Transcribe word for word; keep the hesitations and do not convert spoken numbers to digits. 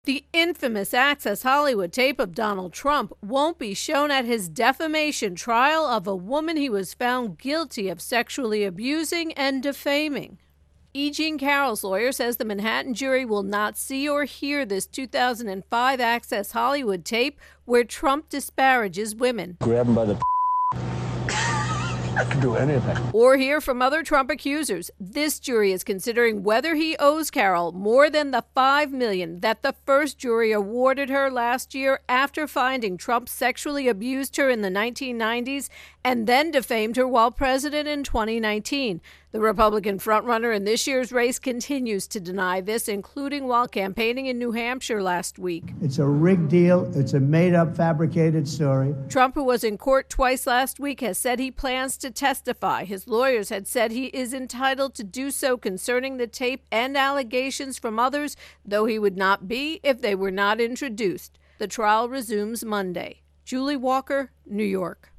The infamous Access Hollywood tape of Donald Trump won't be shown at his defamation trial of a woman he was found guilty of sexually abusing and defaming. E. Jean Carroll's lawyer says the Manhattan jury will not see or hear this two thousand five Access Hollywood tape where Trump disparages women. Grab him by the I can do anything. Or hear from other Trump accusers. This jury is considering whether he owes Carroll more than the five million dollars that the first jury awarded her last year after finding Trump sexually abused her in the nineteen nineties and then defamed her while president in twenty nineteen. The Republican frontrunner in this year's race continues to deny this, including while campaigning in New Hampshire last week. It's a rigged deal. It's a made-up, fabricated story. Trump, who was in court twice last week, has said he plans to testify. His lawyers had said he is entitled to do so concerning the tape and allegations from others, though he would not be if they were not introduced. The trial resumes Monday. Julie Walker, New York.